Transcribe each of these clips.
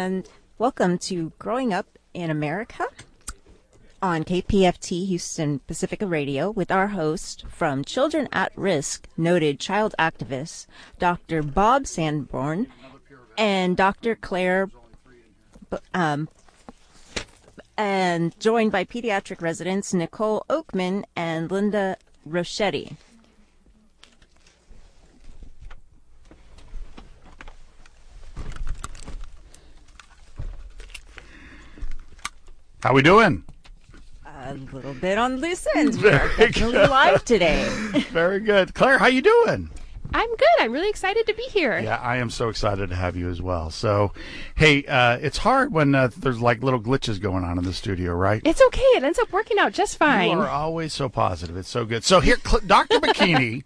and welcome to Growing Up in America on KPFT Houston Pacifica Radio with our host from Children at Risk, noted child activist Dr. Bob Sanborn and Dr. Claire, and joined by pediatric residents Nicole Oakman and Linda Rochetti. How we doing? A little bit on loose ends. We are definitely live today. Very good. Claire, how you doing? I'm good. I'm really excited to be here. Yeah, I am so excited to have you as well. So, hey, it's hard when there's like little glitches going on in the studio, right? It's okay. It ends up working out just fine. You are always so positive. It's so good. So here, Dr. Bikini,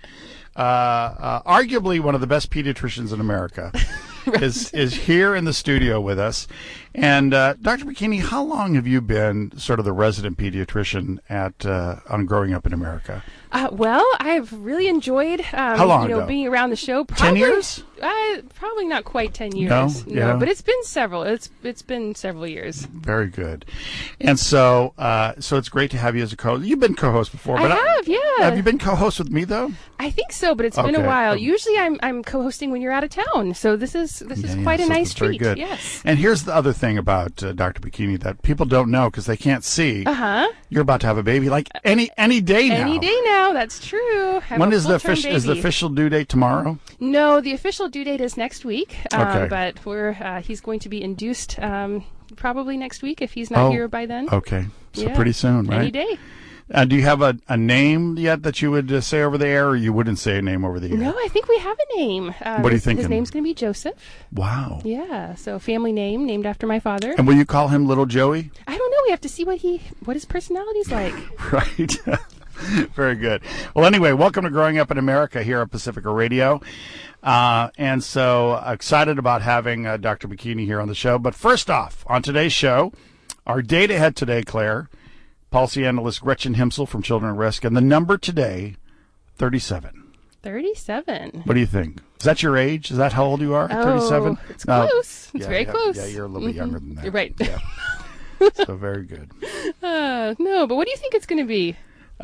arguably one of the best pediatricians in America, right, is here in the studio with us. And Dr. Bikini, how long have you been sort of the resident pediatrician at on Growing Up in America? Well, I've really enjoyed how long ago? Being around the show. 10 years? Probably not quite 10 years. No, yeah. But it's been several. It's been several years. Very good. And so so it's great to have you as a co-host. You've been co-host before, but yeah. Have you been co-host with me though? I think so, but it's been a while. Usually I'm co-hosting when you're out of town. So this is quite a nice treat. Very good. Yes. And here's the other thing about Dr. Bikini that people don't know because they can't see. You're about to have a baby like any day now. Any day now, that's true. When is the official due date tomorrow? No, the official due date is next week. Okay. But he's going to be induced probably next week if he's not here by then. Okay. So pretty soon, right? Any day. Do you have a name yet that you would say over the air, or you wouldn't say a name over the air? No, I think we have a name. What are you thinking? His name's going to be Joseph. Wow. Yeah, so family name named after my father. And will you call him Little Joey? I don't know. We have to see what his personality's like. Right. Very good. Well, anyway, welcome to Growing Up in America here at Pacifica Radio. And so excited about having Dr. Bikini here on the show. But first off, on today's show, our date ahead today, Claire, policy analyst Gretchen Himsel from Children at Risk, and the number today, 37. 37. What do you think? Is that your age? Is that how old you are? 37? It's close. It's very close. Yeah, you're a little bit younger than that. You're right. Yeah. So very good. No, but what do you think it's going to be?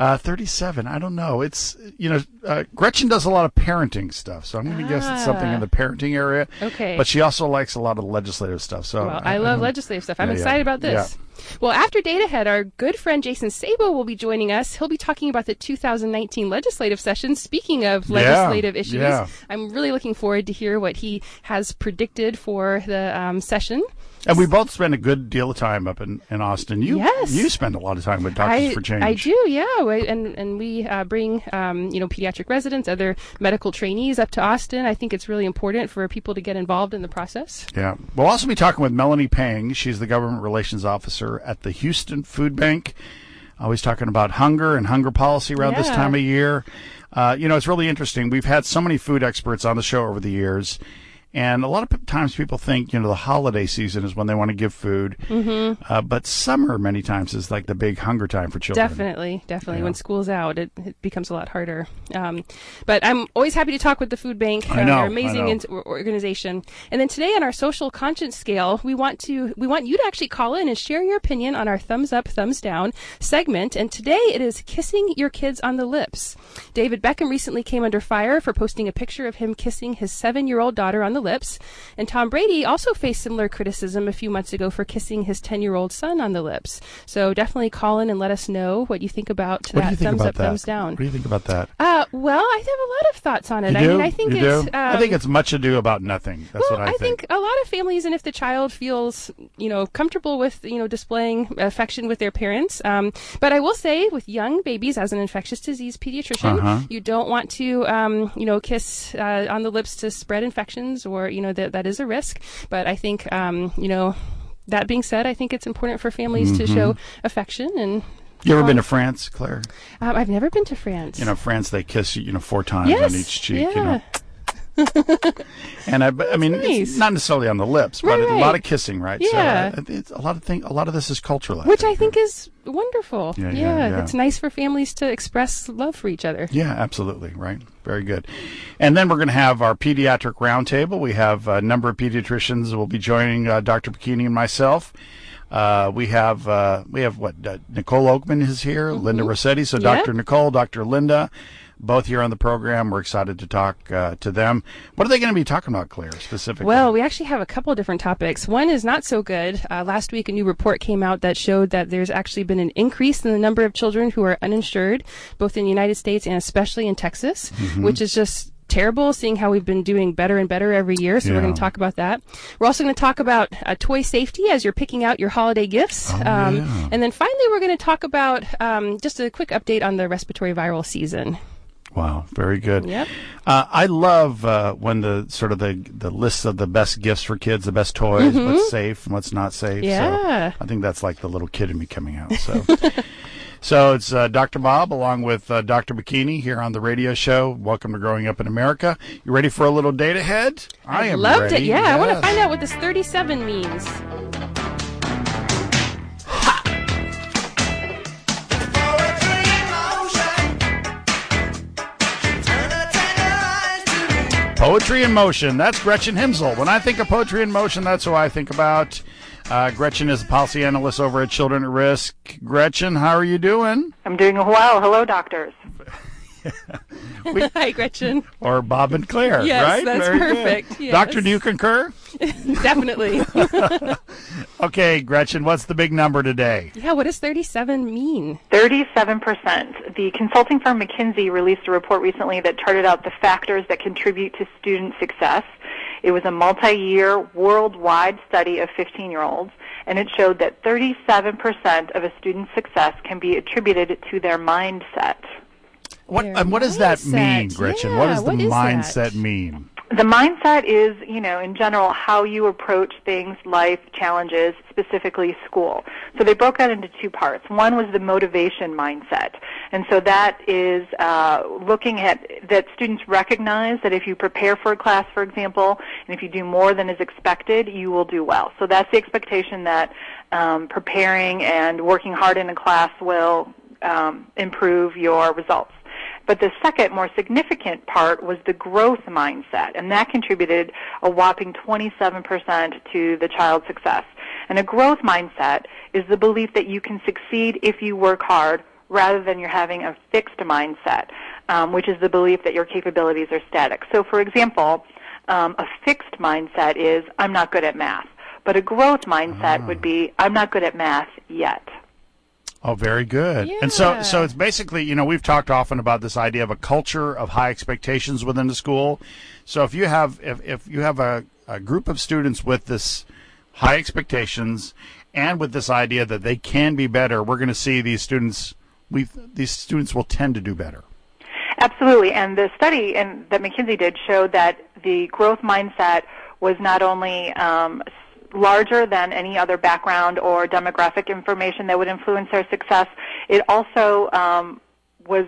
37. I don't know. It's, Gretchen does a lot of parenting stuff, so I'm going to guess it's something in the parenting area. Okay. But she also likes a lot of legislative stuff. So well, I love legislative stuff. I'm excited about this. Yeah. Well, after Data Head, our good friend Jason Sabo will be joining us. He'll be talking about the 2019 legislative session. Speaking of legislative issues, I'm really looking forward to hear what he has predicted for the session. And we both spend a good deal of time up in Austin. You spend a lot of time with Doctors for Change. I do, yeah. And we bring pediatric residents, other medical trainees up to Austin. I think it's really important for people to get involved in the process. Yeah. We'll also be talking with Melanie Pang. She's the government relations officer at the Houston Food Bank. Always talking about hunger and hunger policy around this time of year. It's really interesting. We've had so many food experts on the show over the years. And a lot of times people think, the holiday season is when they want to give food. Mm-hmm. But summer, many times, is like the big hunger time for children. Definitely. Yeah. When school's out, it becomes a lot harder. But I'm always happy to talk with the Food Bank. They're an amazing organization. And then today on our social conscience scale, we want you to actually call in and share your opinion on our thumbs up, thumbs down segment. And today it is kissing your kids on the lips. David Beckham recently came under fire for posting a picture of him kissing his 7-year-old daughter on the lips. And Tom Brady also faced similar criticism a few months ago for kissing his 10-year-old son on the lips. So definitely call in and let us know what you think about that thumbs up, thumbs down. What do you think about that? Well, I have a lot of thoughts on it. You do? I think I think it's much ado about nothing. That's what I think. I think a lot of families, and if the child feels, comfortable with, displaying affection with their parents. But I will say with young babies, as an infectious disease pediatrician, you don't want to, kiss on the lips to spread infections or, that is a risk. But I think, that being said, I think it's important for families to show affection. And you ever been to France, Claire? I've never been to France. France, they kiss you, 4 times on each cheek. Yeah. And I mean, nice. It's not necessarily on the lips, but right. a lot of kissing, right? Yeah. So it's a lot of this is cultural. Which I think is wonderful. Yeah. It's nice for families to express love for each other. Yeah, absolutely. Right. Very good. And then we're going to have our pediatric roundtable. We have a number of pediatricians who will be joining Dr. Bikini and myself. We have Nicole Oakman is here, Linda Rossetti. So Dr. Nicole, Dr. Linda, both here on the program. We're excited to talk to them. What are they going to be talking about, Claire, specifically? Well, we actually have a couple of different topics. One is not so good. Last week, a new report came out that showed that there's actually been an increase in the number of children who are uninsured, both in the United States and especially in Texas, which is just terrible, seeing how we've been doing better and better every year. So we're going to talk about that. We're also going to talk about toy safety as you're picking out your holiday gifts. And then finally, we're going to talk about just a quick update on the respiratory viral season. Wow, very good. Yep. I love when the sort of the lists of the best gifts for kids, the best toys, what's safe and what's not safe. Yeah. So I think that's like the little kid in me coming out. So, so it's Dr. Bob along with Dr. Bikini here on the radio show. Welcome to Growing Up in America. You ready for a little date ahead? I am loved ready. it. Yeah, yes. I want to find out what this 37 means. Poetry in Motion. That's Gretchen Himsel. When I think of Poetry in Motion, that's who I think about. Gretchen is a policy analyst over at Children at Risk. Gretchen, how are you doing? I'm doing well. Hello, doctors. Hi, Gretchen. Or Bob and Claire, yes, right? That's Very perfect. Good. Yes. Doctor, do you concur? Definitely. Okay, Gretchen, what's the big number today? Yeah, what does 37 mean? 37%. The consulting firm McKinsey released a report recently that charted out the factors that contribute to student success. It was a multi-year worldwide study of 15-year-olds, and it showed that 37% of a student's success can be attributed to their mindset. What does that mean, Gretchen? Yeah, what does the mindset that mean? The mindset is, in general, how you approach things, life, challenges, specifically school. So they broke that into two parts. One was the motivation mindset. And so that is looking at that students recognize that if you prepare for a class, for example, and if you do more than is expected, you will do well. So that's the expectation that preparing and working hard in a class will improve your results. But the second, more significant part was the growth mindset, and that contributed a whopping 27% to the child's success. And a growth mindset is the belief that you can succeed if you work hard rather than you're having a fixed mindset, which is the belief that your capabilities are static. So, for example, a fixed mindset is, I'm not good at math. But a growth mindset would be, I'm not good at math yet. Oh, very good. Yeah. And so it's basically, we've talked often about this idea of a culture of high expectations within the school. So if you have a group of students with this high expectations and with this idea that they can be better, we're going to see these students will tend to do better. Absolutely. And the study that McKinsey did showed that the growth mindset was not only larger than any other background or demographic information that would influence their success. It also was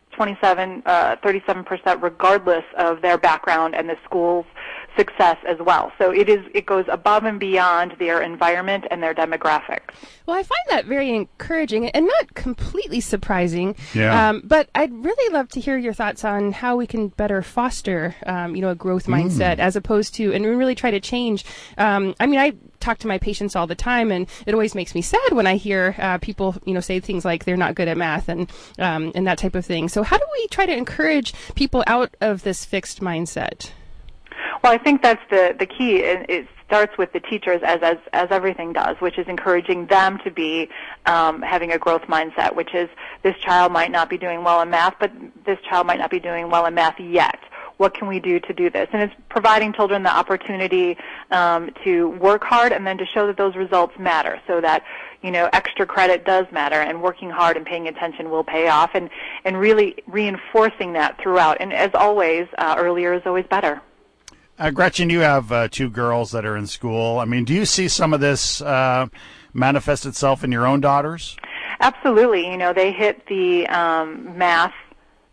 37% regardless of their background and the school's success as well. So it goes above and beyond their environment and their demographics. Well, I find that very encouraging and not completely surpring. Yeah. But I'd really love to hear your thoughts on how we can better foster, a growth mindset as opposed to, and really try to change. I talk to my patients all the time, and it always makes me sad when I hear people, say things like they're not good at math and that type of thing. So how do we try to encourage people out of this fixed mindset? Well, I think that's the key. It starts with the teachers, as everything does, which is encouraging them to be having a growth mindset, which is this child might not be doing well in math, but this child might not be doing well in math yet. What can we do to do this? And it's providing children the opportunity to work hard and then to show that those results matter, so that extra credit does matter, and working hard and paying attention will pay off, and really reinforcing that throughout. And as always, earlier is always better. Gretchen, you have two girls that are in school. I mean, do you see some of this manifest itself in your own daughters? Absolutely. They hit the math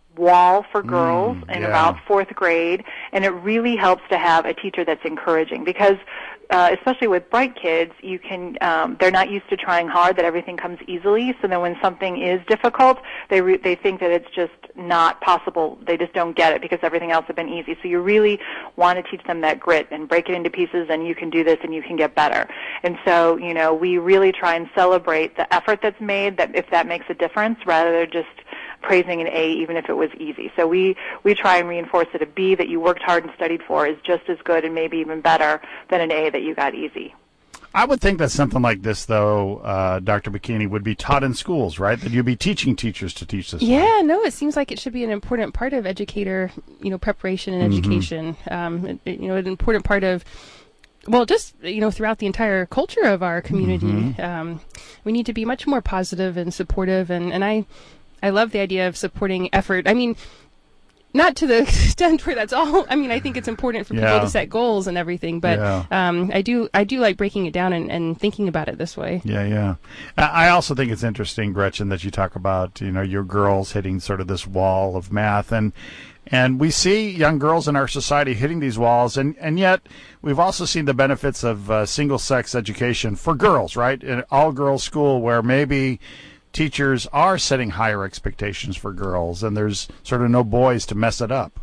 wall for girls in about 4th grade, and it really helps to have a teacher that's encouraging because especially with bright kids, you can they're not used to trying hard, that everything comes easily, so then when something is difficult, they think that it's just not possible. They just don't get it because everything else has been easy. So you really want to teach them that grit and break it into pieces, and you can do this and you can get better. And so, we really try and celebrate the effort that's made, that if that makes a difference, rather than just praising an A even if it was easy. So we try and reinforce that a B that you worked hard and studied for is just as good and maybe even better than an A that you got easy. I would think that something like this, though, Dr. Bikini, would be taught in schools, right? That you'd be teaching teachers to teach this. Yeah, no, it seems like it should be an important part of educator, preparation and education. An important part of, just, throughout the entire culture of our community. We need to be much more positive and supportive, and I love the idea of supporting effort. I mean, not to the extent where that's all. I mean, I think it's important for people to set goals and everything, but I do like breaking it down and thinking about it this way. Yeah. I also think it's interesting, Gretchen, that you talk about, your girls hitting sort of this wall of math, and we see young girls in our society hitting these walls, and yet we've also seen the benefits of single-sex education for girls, right? In all-girls school where maybe teachers are setting higher expectations for girls, and there's sort of no boys to mess it up.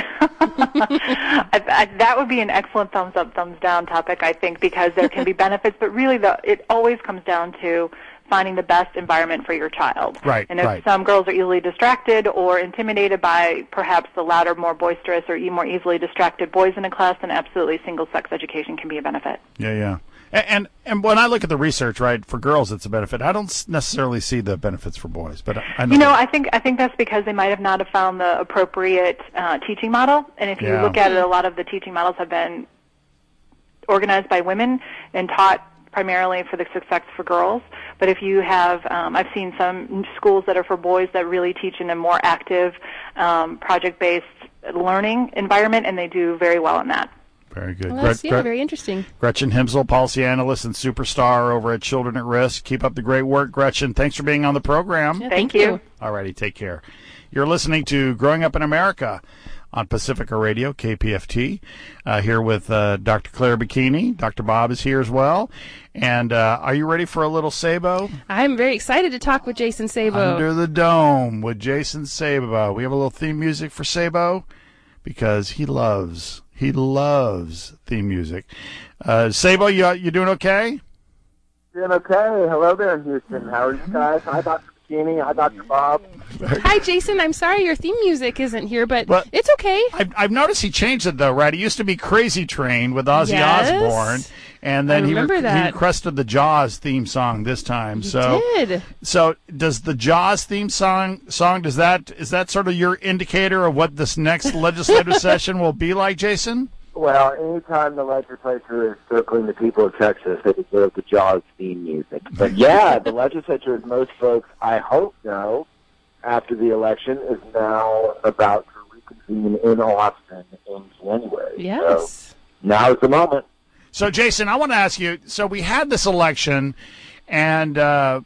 That would be an excellent thumbs up, thumbs down topic, I think, because there can be benefits, but really it always comes down to finding the best environment for your child. Right. And if some girls are easily distracted or intimidated by perhaps the louder, more boisterous, or more easily distracted boys in a class, then absolutely single-sex education can be a benefit. Yeah. And when I look at the research, right, for girls it's a benefit. I don't necessarily see the benefits for boys, but I know. I think that's because they might not have found the appropriate teaching model. And if you look at it, a lot of the teaching models have been organized by women and taught primarily for the success for girls. But if you have, I've seen some schools that are for boys that really teach in a more active, project-based learning environment, and they do very well in that. Very good. Well, that's very interesting. Gretchen Himsel, policy analyst and superstar over at Children at Risk. Keep up the great work, Gretchen. Thanks for being on the program. Yeah, thank you. All righty, take care. You're listening to Growing Up in America on Pacifica Radio, KPFT, here with Dr. Claire Bikini. Dr. Bob is here as well. And are you ready for a little Sabo? I'm very excited to talk with Jason Sabo. Under the Dome with Jason Sabo. We have a little theme music for Sabo because he loves theme music. Sabo, you doing okay? Doing okay. Hello there in Houston. How are you guys? Hi, Dr. Bikini. Hi, Dr. Bob. Hi, Jason. I'm sorry your theme music isn't here, but it's okay. I've noticed he changed it, though, right? It used to be Crazy Train with Ozzy Osbourne, and then he requested the Jaws theme song this time. He did. So does the Jaws theme song is that sort of your indicator of what this next legislative session will be like, Jason? Well, anytime the legislature is circling the people of Texas, they deserve the Jaws theme music. But yeah, the legislature, as most folks, I hope, know, after the election, is now about to reconvene in Austin in January. Yes. So now is the moment. So, Jason, I want to ask you, so we had this election, and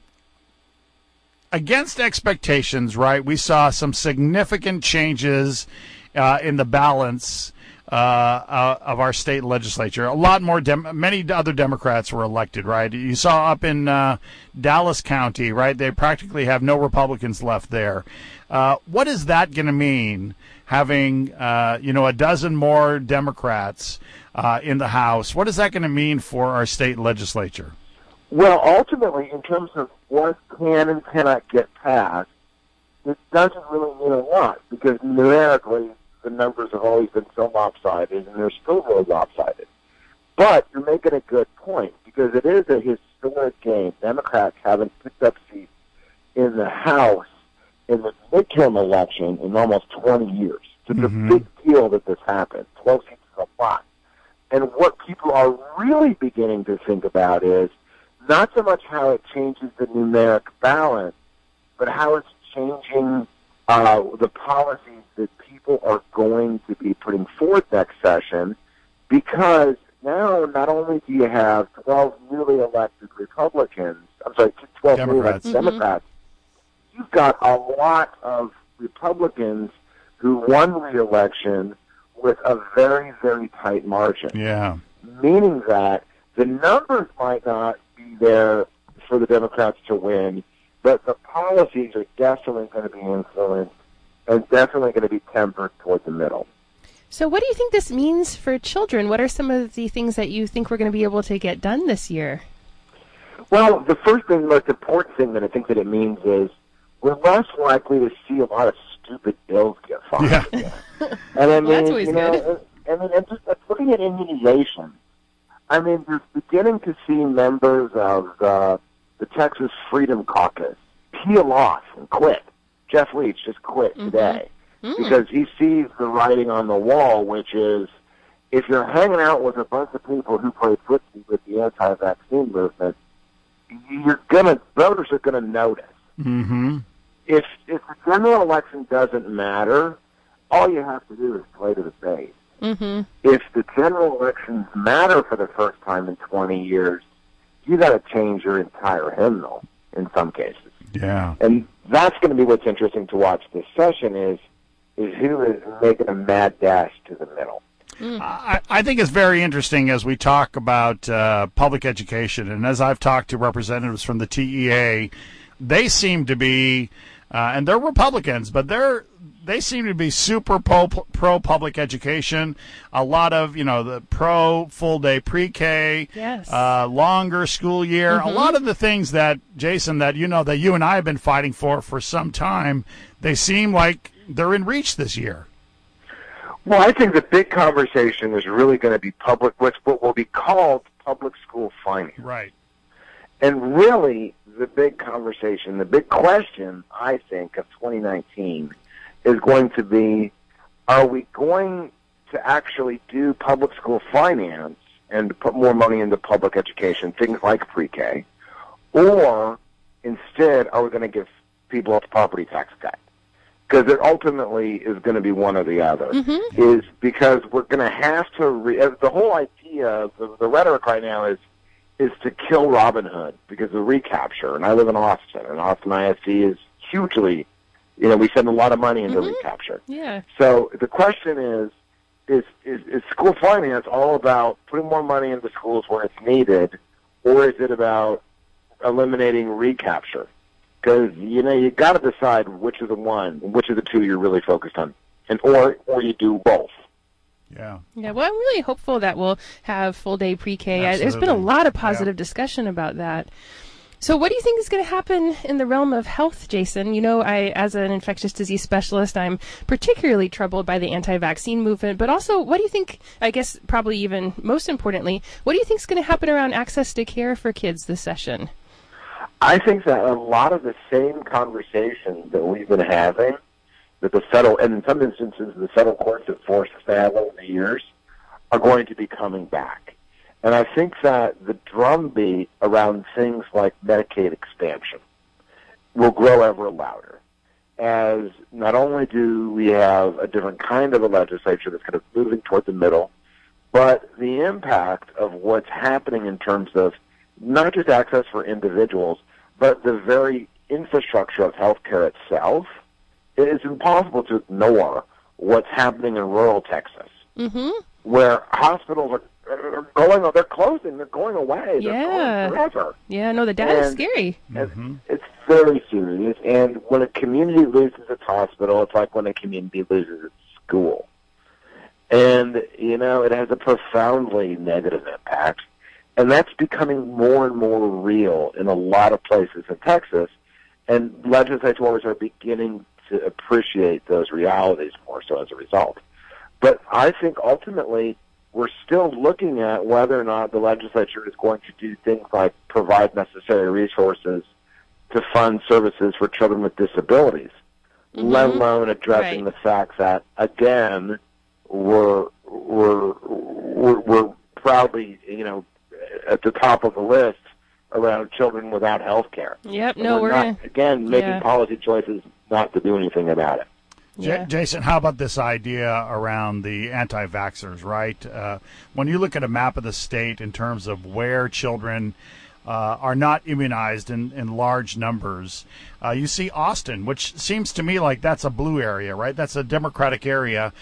against expectations, right, we saw some significant changes in the balance of our state legislature. A lot more, many other Democrats were elected, right? You saw up in Dallas County, right? They practically have no Republicans left there. What is that going to mean, having, a dozen more Democrats in the House? What is that going to mean for our state legislature? Well, ultimately, in terms of what can and cannot get passed, it doesn't really mean a lot, because numerically, the numbers have always been so lopsided, and they're still really lopsided. But you're making a good point, because it is a historic game. Democrats haven't picked up seats in the House in the midterm election in almost 20 years. So it's a big deal that this happened. 12 seats is a lot. And what people are really beginning to think about is not so much how it changes the numeric balance, but how it's changing the policies that people are going to be putting forth next session, because now not only do you have 12 newly elected 12 newly elected Democrats, you've got a lot of Republicans who won re-election with a very, very tight margin. Yeah. Meaning that the numbers might not be there for the Democrats to win, but the policies are definitely going to be influenced and definitely going to be tempered toward the middle. So what do you think this means for children? What are some of the things that you think we're going to be able to get done this year? Well, the first and most important thing that I think that it means is we're less likely to see a lot of stupid bills get filed. Yeah. And I mean, that's always good. And just looking at immunization, I mean, you're beginning to see members of the Texas Freedom Caucus peel off and quit. Jeff Leach just quit today because he sees the writing on the wall, which is if you're hanging out with a bunch of people who play footsie with the anti-vaccine movement, voters are gonna notice. Mm-hmm. If the general election doesn't matter, all you have to do is play to the base. Mm-hmm. If the general elections matter for the first time in 20 years, you got to change your entire hymnal in some cases. Yeah. And that's going to be what's interesting to watch this session is who is making a mad dash to the middle. I think it's very interesting as we talk about public education, and as I've talked to representatives from the TEA, they seem to be, and they're Republicans, but they seem to be super pro public education. A lot of, the pro full day pre-K, yes. Longer school year. A lot of the things that, Jason, that you and I have been fighting for some time, they seem like they're in reach this year. Well, I think the big conversation is really going to be what will be called public school finance. Right. And really, the big conversation, the big question, I think, of 2019 is going to be, are we going to actually do public school finance and put more money into public education, things like pre-K, or instead are we going to give people a property tax cut? Because it ultimately is going to be one or the other. Is because we're going to have to, the whole idea, the rhetoric right now is to kill Robin Hood because of recapture. And I live in Austin, and Austin ISD is hugely, we spend a lot of money into recapture. Yeah. So the question is school finance all about putting more money into schools where it's needed, or is it about eliminating recapture? Because, you got to decide which of the two you're really focused on, or you do both. Yeah. Yeah. Well, I'm really hopeful that we'll have full day pre-K. There's been a lot of positive discussion about that. So what do you think is going to happen in the realm of health, Jason? As an infectious disease specialist, I'm particularly troubled by the anti-vaccine movement, but also what do you think, I guess probably even most importantly, what do you think is going to happen around access to care for kids this session? I think that a lot of the same conversations that we've been having, that the federal, and in some instances the federal courts have forced us to have over the years, are going to be coming back. And I think that the drumbeat around things like Medicaid expansion will grow ever louder, as not only do we have a different kind of a legislature that's kind of moving toward the middle, but the impact of what's happening in terms of not just access for individuals, but the very infrastructure of healthcare itself. It is impossible to ignore what's happening in rural Texas, where hospitals they're closing, they're going away, they're going forever. Yeah, no, the data is scary. It's very serious, and when a community loses its hospital, it's like when a community loses its school. And, it has a profoundly negative impact. And that's becoming more and more real in a lot of places in Texas, and legislators are beginning to appreciate those realities more so as a result. But I think ultimately we're still looking at whether or not the legislature is going to do things like provide necessary resources to fund services for children with disabilities, let alone addressing the fact that, again, we're proudly, at the top of the list around children without health care. Yep, we're making policy choices not to do anything about it. Yeah. Jason, how about this idea around the anti-vaxxers, right? When you look at a map of the state in terms of where children are not immunized in large numbers. You see Austin, which seems to me like that's a blue area, right? That's a Democratic area.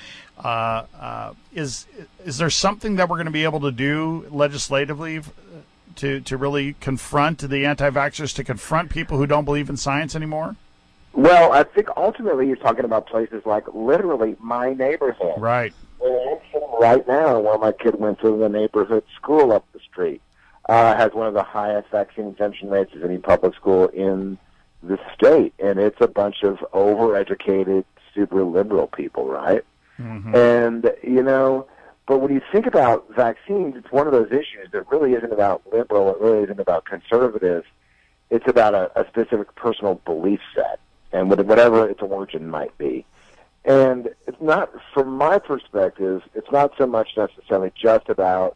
Is there something that we're going to be able to do legislatively to really confront the anti-vaxxers, to confront people who don't believe in science anymore? Well, I think ultimately you're talking about places like literally my neighborhood. Right. Right now, where my kid went to the neighborhood school up the street, has one of the highest vaccine exemption rates of any public school in the state. And it's a bunch of overeducated, super liberal people, right? Mm-hmm. And, you know, but when you think about vaccines, it's one of those issues that really isn't about liberal, it really isn't about conservative. It's about a specific personal belief set and whatever its origin might be. And it's not, from my perspective, it's not so much necessarily just about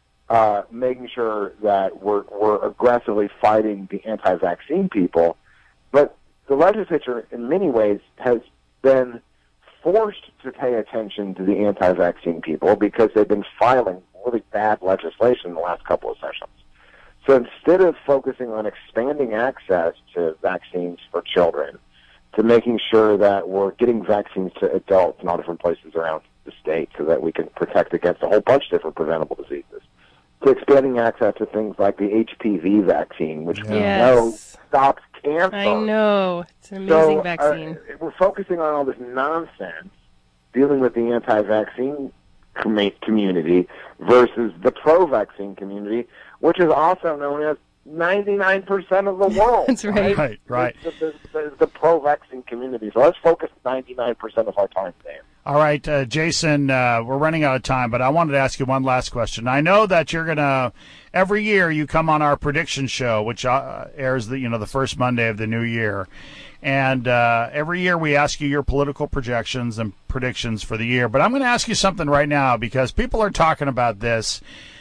making sure that we're aggressively fighting the anti-vaccine people, but the legislature, in many ways, has been forced to pay attention to the anti-vaccine people because they've been filing really bad legislation in the last couple of sessions. So instead of focusing on expanding access to vaccines for children, to making sure that we're getting vaccines to adults in all different places around the state so that we can protect against a whole bunch of different preventable diseases, to expanding access to things like the HPV vaccine, which we know stops cancer. I know. It's an amazing vaccine. We're focusing on all this nonsense, dealing with the anti-vaccine community versus the pro-vaccine community, which is also known as 99% of the world. That's right. Right. The pro-vaccine community. So let's focus 99% of our time there. All right, Jason, we're running out of time, but I wanted to ask you one last question. I know that you're going to, every year you come on our prediction show, which airs the first Monday of the new year. And every year we ask you your political projections and predictions for the year. But I'm going to ask you something right now because people are talking about this.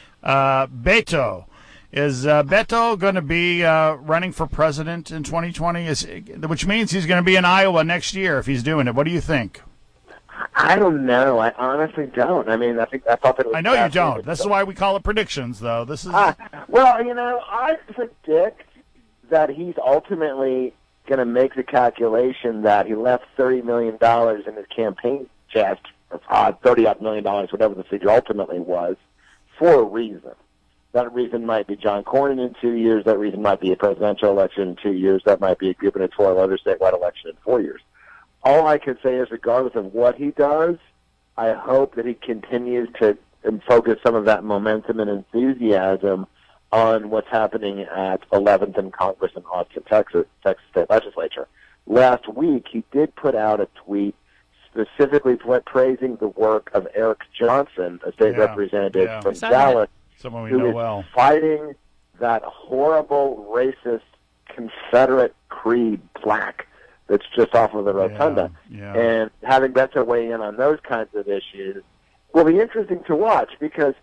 Beto. Is Beto going to be running for president in 2020? Which means he's going to be in Iowa next year if he's doing it. What do you think? I don't know. I honestly don't. I mean, I thought that it was. I know you don't. This is why we call it predictions, though. This is. Well, I predict that he's ultimately going to make the calculation that he left $30 million in his campaign chest, $30-odd million, whatever the figure ultimately was, for a reason. That reason might be John Cornyn in 2 years. That reason might be a presidential election in 2 years. That might be a gubernatorial or statewide election in 4 years. All I can say is, regardless of what he does, I hope that he continues to focus some of that momentum and enthusiasm on what's happening at 11th and Congress in Austin, Texas State Legislature. Last week, he did put out a tweet specifically praising the work of Eric Johnson, a state representative from Dallas, someone we know well, fighting that horrible, racist Confederate creed plaque that's just off of the rotunda. And having Beto weigh in on those kinds of issues will be interesting to watch because,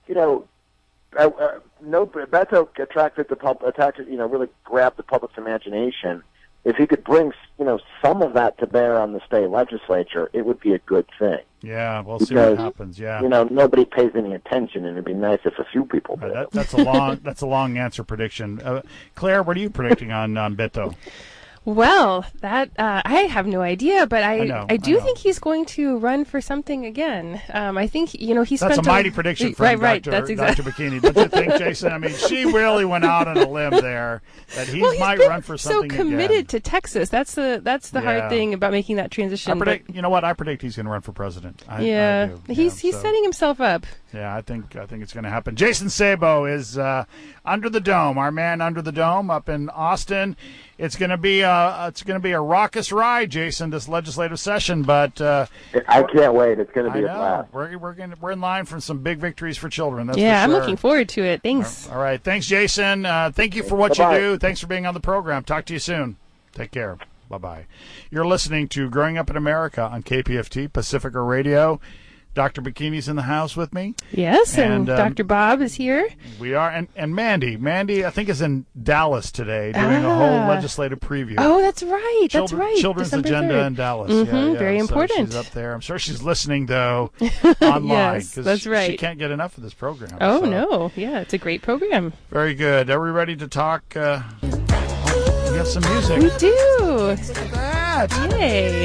Beto really grabbed the public's imagination. If he could bring, some of that to bear on the state legislature, it would be a good thing. Yeah, we'll see what happens. Yeah, nobody pays any attention, and it'd be nice if a few people did. That's a long answer prediction. Claire, what are you predicting on Beto? Well, that I have no idea, but I do think he's going to run for something again. I think he's that's a mighty prediction from right. Dr. That's exactly. Dr. Bikini. Don't you think, Jason? I mean, she really went out on a limb there that he might run for something again. So committed to Texas. That's the hard thing about making that transition. I predict he's going to run for president. I do. He's setting himself up. Yeah, I think it's going to happen. Jason Sabo is under the dome. Our man under the dome up in Austin. It's going to be a raucous ride, Jason, this legislative session. But I can't wait. It's going to be a blast. We're in line for some big victories for children. That's I'm for sure. looking forward to it. Thanks. All right, thanks, Jason. Thank you for what you do. Thanks for being on the program. Talk to you soon. Take care. Bye-bye. You're listening to Growing Up in America on KPFT Pacifica Radio. Dr. Bikini's in the house with me. Yes, and Dr. Bob is here. We are, and Mandy. Mandy, I think, is in Dallas today doing a whole legislative preview. Oh, that's right. Children's December Agenda 3rd. in Dallas. Mm-hmm, very important. So she's up there. I'm sure she's listening, though, online. Yes, that's right. She can't get enough of this program. Oh, no. Yeah, it's a great program. Very good. Are we ready to talk? We have some music. We do. Look at that. Yay.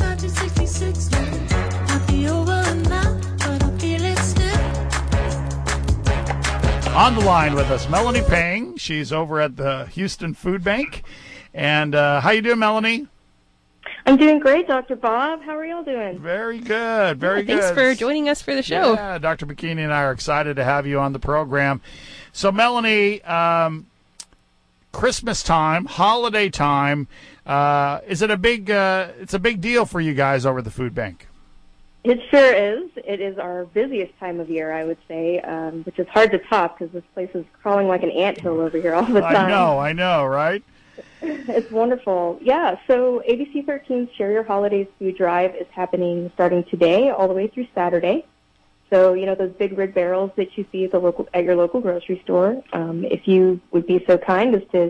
On the line with us, Melanie Pang. She's over at the Houston Food Bank. And how you doing, Melanie? I'm doing great, Dr. Bob. How are y'all doing? Very good. Very good. Thanks for joining us for the show. Yeah, Dr. Bikini and I are excited to have you on the program. So, Melanie, Christmas time, holiday time, is it a big? It's a big deal for you guys over at the food bank. It sure is. It is our busiest time of year, I would say, which is hard to top because this place is crawling like an anthill over here all the time. I know, right? It's wonderful. Yeah, so ABC 13's Share Your Holidays Food Drive is happening starting today all the way through Saturday. So, those big red barrels that you see at your local grocery store, if you would be so kind as to,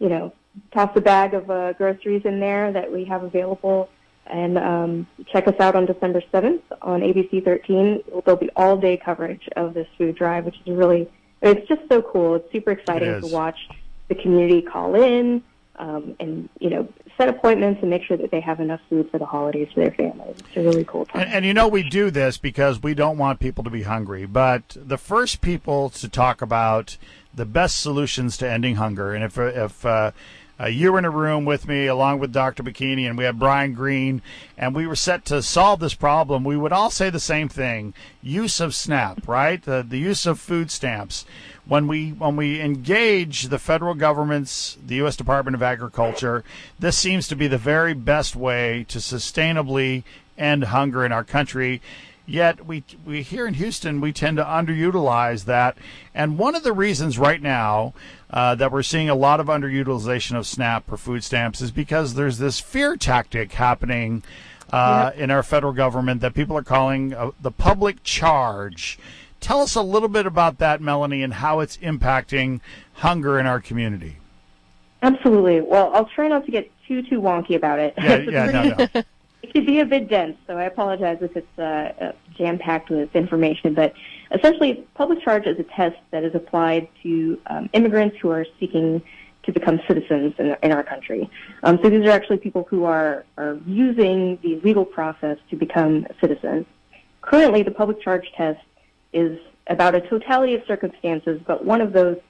toss a bag of groceries in there that we have available. And check us out on December 7th on ABC 13. There'll be all-day coverage of this food drive, which is it's just so cool. It's super exciting to watch the community call in and, set appointments and make sure that they have enough food for the holidays for their families. It's a really cool time. And we do this because we don't want people to be hungry. But the first people to talk about the best solutions to ending hunger, and if you were in a room with me along with Dr. Bikini and we had Brian Green and we were set to solve this problem, we would all say the same thing: use of SNAP, right? The use of food stamps. When we engage the federal government's, the U.S. Department of Agriculture, this seems to be the very best way to sustainably end hunger in our country. Yet we here in Houston, we tend to underutilize that. And one of the reasons right now that we're seeing a lot of underutilization of SNAP or food stamps is because there's this fear tactic happening in our federal government that people are calling the public charge. Tell us a little bit about that, Melanie, and how it's impacting hunger in our community. Absolutely. Well, I'll try not to get too wonky about it. No. It could be a bit dense, so I apologize if it's jam-packed with information. But essentially, public charge is a test that is applied to immigrants who are seeking to become citizens in our country. So these are actually people who are using the legal process to become citizens. Currently, the public charge test is about a totality of circumstances, but one of those,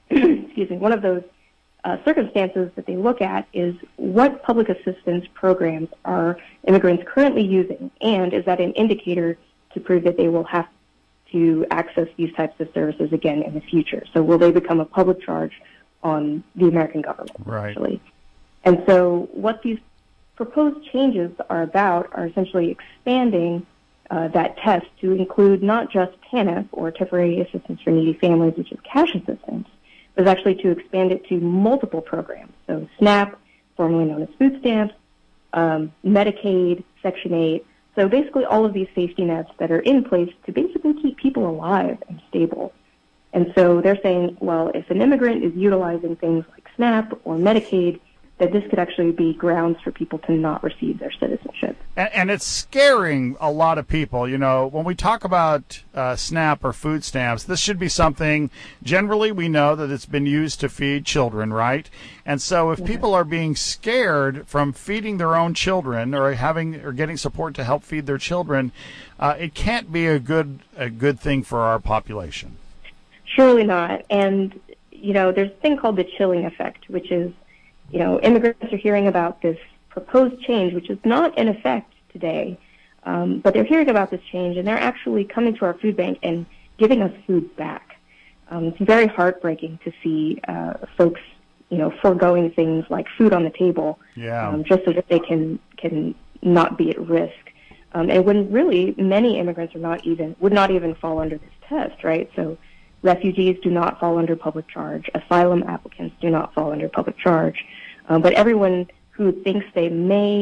circumstances that they look at is what public assistance programs are immigrants currently using, and is that an indicator to prove that they will have to access these types of services again in the future? So will they become a public charge on the American government, essentially? And so what these proposed changes are about are essentially expanding that test to include not just TANF, or Temporary Assistance for Needy Families, which is cash assistance, but actually to expand it to multiple programs. So SNAP, formerly known as food stamps, Medicaid, Section 8. So basically all of these safety nets that are in place to basically keep people alive and stable. And so they're saying, well, if an immigrant is utilizing things like SNAP or Medicaid, that this could actually be grounds for people to not receive their citizenship. And it's scaring a lot of people. When we talk about SNAP or food stamps, this should be something, generally we know that it's been used to feed children, right? And so if people are being scared from feeding their own children or getting support to help feed their children, it can't be a good thing for our population. Surely not. And, there's a thing called the chilling effect, which is, immigrants are hearing about this proposed change, which is not in effect today, but they're hearing about this change, and they're actually coming to our food bank and giving us food back. It's very heartbreaking to see folks, foregoing things like food on the table, just so that they can not be at risk. And when really many immigrants would not even fall under this test, right? So refugees do not fall under public charge. Asylum applicants do not fall under public charge. But everyone who thinks they may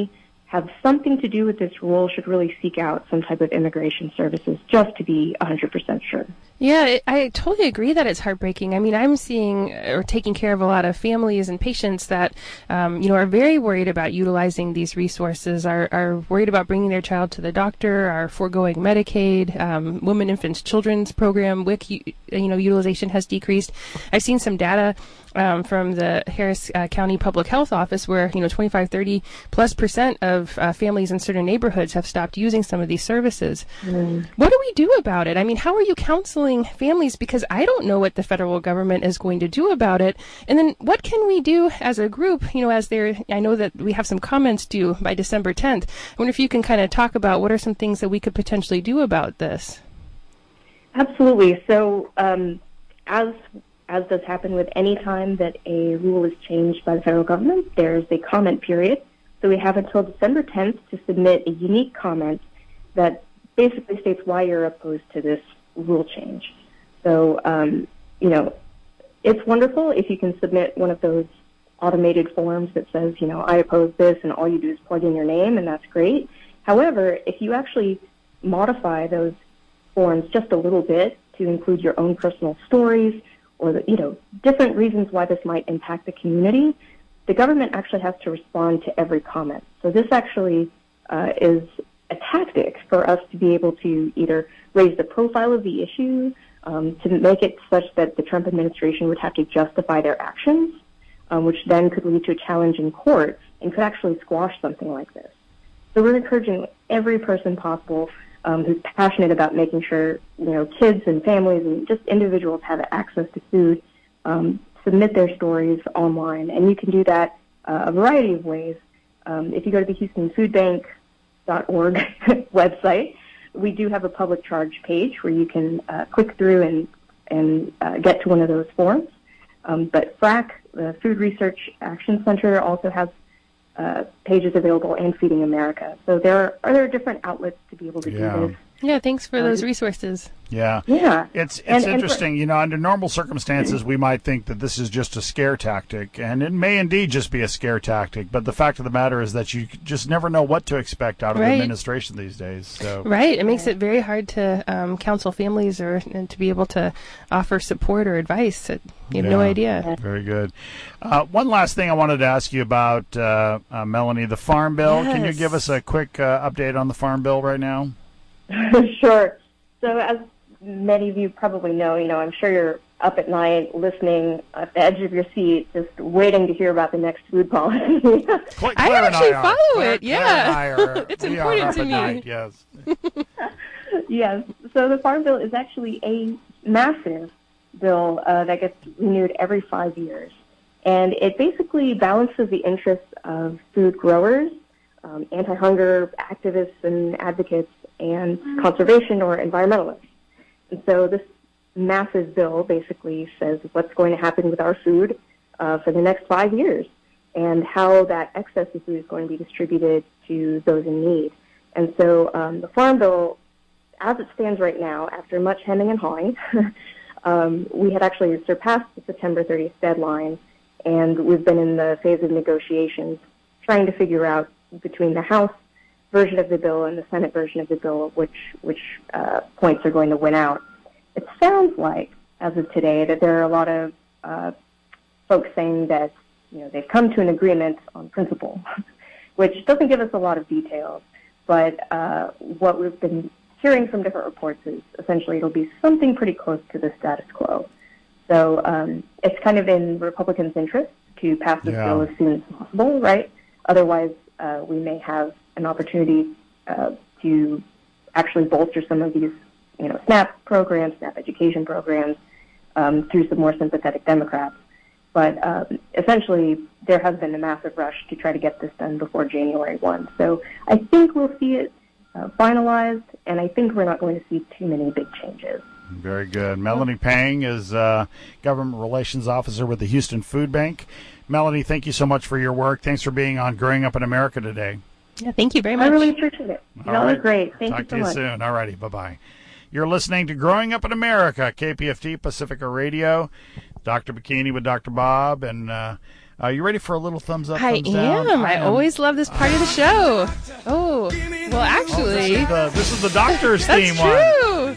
have something to do with this rule should really seek out some type of immigration services just to be 100% sure. Yeah, I totally agree that it's heartbreaking. I mean, I'm seeing or taking care of a lot of families and patients that, are very worried about utilizing these resources, are worried about bringing their child to the doctor, are foregoing Medicaid, Women, Infants, Children's Program, WIC, utilization has decreased. I've seen some data from the Harris County Public Health Office where, 25-30+% of families in certain neighborhoods have stopped using some of these services. What do we do about it? I mean, how are you counseling families? Because I don't know what the federal government is going to do about it. And then what can we do as a group, I know that we have some comments due by December 10th. I wonder if you can kind of talk about what are some things that we could potentially do about this. Absolutely. So as does happen with any time that a rule is changed by the federal government, there's a comment period. So we have until December 10th to submit a unique comment that basically states why you're opposed to this rule change. So, it's wonderful if you can submit one of those automated forms that says, I oppose this, and all you do is plug in your name, and that's great. However, if you actually modify those forms just a little bit to include your own personal stories or different reasons why this might impact the community, the government actually has to respond to every comment. So this actually is a tactic for us to be able to either raise the profile of the issue, to make it such that the Trump administration would have to justify their actions, which then could lead to a challenge in court and could actually squash something like this. So we're encouraging every person possible who's passionate about making sure, kids and families and just individuals have access to food, submit their stories online. And you can do that a variety of ways. If you go to the HoustonFoodBank.org website, we do have a public charge page where you can click through and get to one of those forms. But FRAC, the Food Research Action Center, also has pages available, and Feeding America. So there are different outlets to be able to do this. Yeah, thanks for those resources. Yeah. It's interesting. Under normal circumstances, we might think that this is just a scare tactic, and it may indeed just be a scare tactic. But the fact of the matter is that you just never know what to expect out of the administration these days. So. Right. It makes it very hard to counsel families and to be able to offer support or advice. You have no idea. Very good. One last thing I wanted to ask you about, Melanie, the Farm Bill. Yes. Can you give us a quick update on the Farm Bill right now? Sure. So as many of you probably know, I'm sure you're up at night listening at the edge of your seat, just waiting to hear about the next food policy. I actually follow it. Yeah. It's important to me. Night, yes. Yes. So the Farm Bill is actually a massive bill that gets renewed every 5 years. And it basically balances the interests of food growers, anti-hunger activists and advocates, and conservation or environmentalists. And so this massive bill basically says what's going to happen with our food for the next 5 years and how that excess of food is going to be distributed to those in need. And so the Farm Bill, as it stands right now, after much hemming and hawing, we had actually surpassed the September 30th deadline, and we've been in the phase of negotiations trying to figure out between the House version of the bill and the Senate version of the bill which points are going to win out. It sounds like, as of today, that there are a lot of folks saying that they've come to an agreement on principle, which doesn't give us a lot of details. But what we've been hearing from different reports is essentially it'll be something pretty close to the status quo. So it's kind of in Republicans' interest to pass this bill as soon as possible, right? Otherwise, we may have an opportunity to actually bolster some of these, SNAP programs, SNAP education programs, through some more sympathetic Democrats. But essentially, there has been a massive rush to try to get this done before January 1. So I think we'll see it finalized, and I think we're not going to see too many big changes. Very good. Melanie Pang is Government Relations Officer with the Houston Food Bank. Melanie, thank you so much for your work. Thanks for being on Growing Up in America today. Yeah, thank you very much. I really appreciate it. That was great. Thank you so much. Talk to you soon. All righty. Bye-bye. You're listening to Growing Up in America, KPFT Pacifica Radio. Dr. Bikini with Dr. Bob. And You ready for a little thumbs up, thumbs down? I always love this part of the show. Oh, well, actually. This is the doctor's theme one. That's true.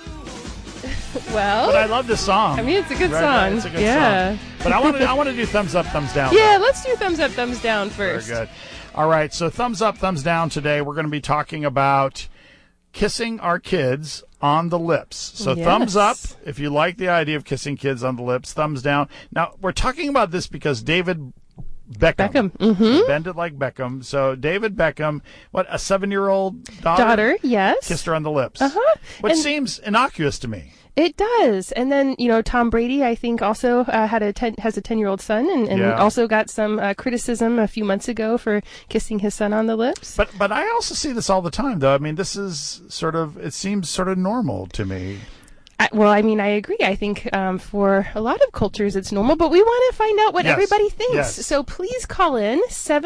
Well, but I love this song. I mean, it's a good song. It's a good song. But I want to do thumbs up, thumbs down. Yeah, let's do thumbs up, thumbs down first. Very good. All right, so thumbs up, thumbs down today. We're going to be talking about kissing our kids on the lips. So thumbs up if you like the idea of kissing kids on the lips. Thumbs down. Now, we're talking about this because David Beckham. Mm-hmm. Bend it like Beckham. So David Beckham, a 7-year-old daughter? Daughter, yes. Kissed her on the lips. Uh-huh. Which seems innocuous to me. It does. And then, Tom Brady, I think, also has a 10-year-old son and also got some criticism a few months ago for kissing his son on the lips. But I also see this all the time, though. I mean, this is it seems sort of normal to me. I agree. I think for a lot of cultures it's normal, but we want to find out what everybody thinks. Yes. So please call in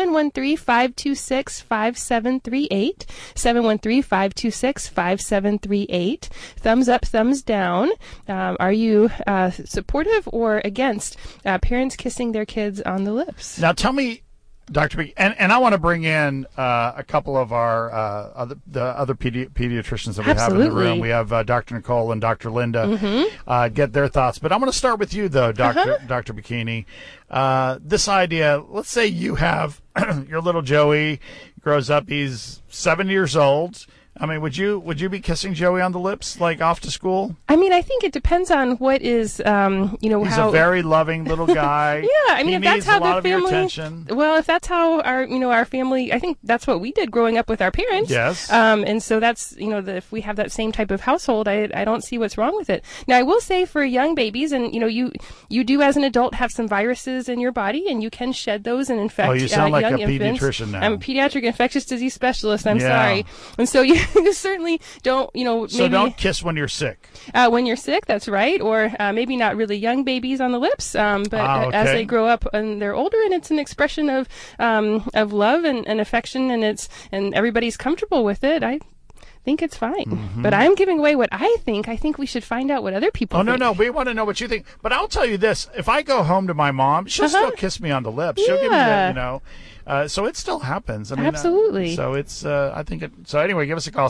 713-526-5738, 713-526-5738. Thumbs up, thumbs down. Are you supportive or against parents kissing their kids on the lips? Now tell me, Dr. B, and I want to bring in a couple of our other pediatricians that we have in the room. We have Dr. Nicole and Dr. Linda get their thoughts. But I'm going to start with you, though, Dr. Bikini. This idea, let's say you have your little Joey, grows up, he's 7 years old. I mean, would you be kissing Joey on the lips, like off to school? I mean, I think it depends on what is, He's a very loving little guy. Yeah, I mean, he if that's how the family. Well, if that's how our family, I think that's what we did growing up with our parents. Yes. And so that's if we have that same type of household, I don't see what's wrong with it. Now, I will say for young babies, and you do as an adult have some viruses in your body, and you can shed those and infect. Oh, you sound like young a infants. pediatrician now. I'm a pediatric infectious disease specialist. I'm sorry, and so you certainly don't, So don't kiss when you're sick. When you're sick, that's right. Or maybe not really young babies on the lips, but as they grow up and they're older, and it's an expression of love and affection, and everybody's comfortable with it. I think it's fine. Mm-hmm. But I'm giving away what I think. I think we should find out what other people think. No. We want to know what you think. But I'll tell you this. If I go home to my mom, she'll still kiss me on the lips. She'll give me that, so it still happens. I mean, absolutely. So it's, I think it, so anyway, give us a call,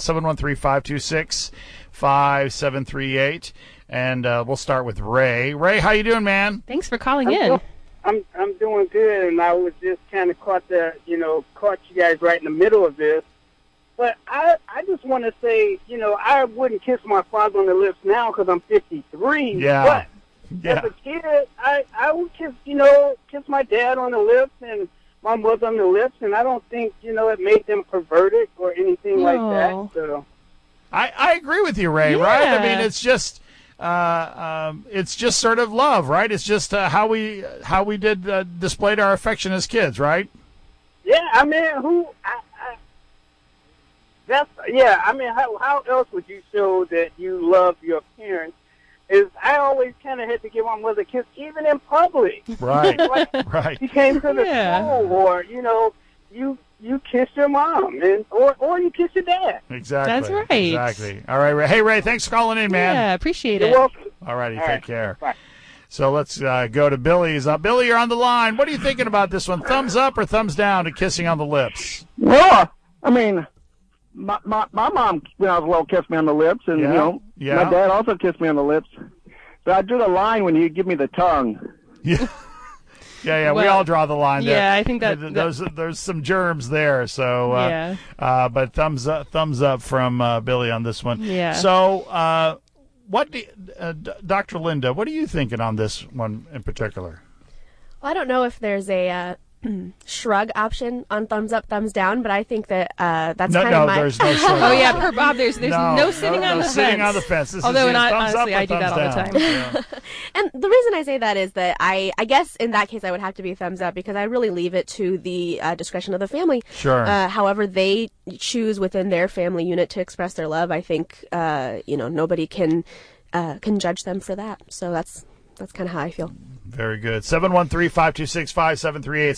713-526-5738. And we'll start with Ray. Ray, how you doing, man? Thanks for calling in. I'm doing good, and I was just kind of caught you guys right in the middle of this. But I just want to say, I wouldn't kiss my father on the lips now because I'm 53. Yeah. But as a kid, I would kiss my dad on the lips and my mother on the lips, and I don't think, it made them perverted or anything like that. So I agree with you, Ray, right? I mean, it's just sort of love, right? It's just how we displayed our affection as kids, right? Yeah, I mean, how else would you show that you love your parents? I always kind of had to give my mother a kiss, even in public. Right, right. She came to the school, or you kissed your mom, or you kissed your dad. Exactly. That's right. Exactly. All right, Ray. Hey, Ray, thanks for calling in, man. Yeah, appreciate it. You're welcome. All righty, All take right. care. Bye. So let's go to Billy's. Billy, you're on the line. What are you thinking about this one? Thumbs up or thumbs down to kissing on the lips? Well, I mean, my mom, when I was little, kissed me on the lips, and my dad also kissed me on the lips. But I drew the line when you give me the tongue. Yeah. Well, we all draw the line there. Yeah, I think that there's some germs there. So, but thumbs up from Billy on this one. Yeah. So, Dr. Linda, what are you thinking on this one in particular? Well, I don't know if there's a shrug option on thumbs up, thumbs down, but I think that that's kind of my... No, there's no shrug. Oh, yeah, per Bob, there's no sitting on the fence. Sitting on the fence. This Although, is honestly, I do that all the time. Yeah. And the reason I say that is that I guess in that case I would have to be thumbs up because I really leave it to the discretion of the family. Sure. However they choose within their family unit to express their love, I think, nobody can judge them for that. So that's kind of how I feel. Very good. 713-526-5738,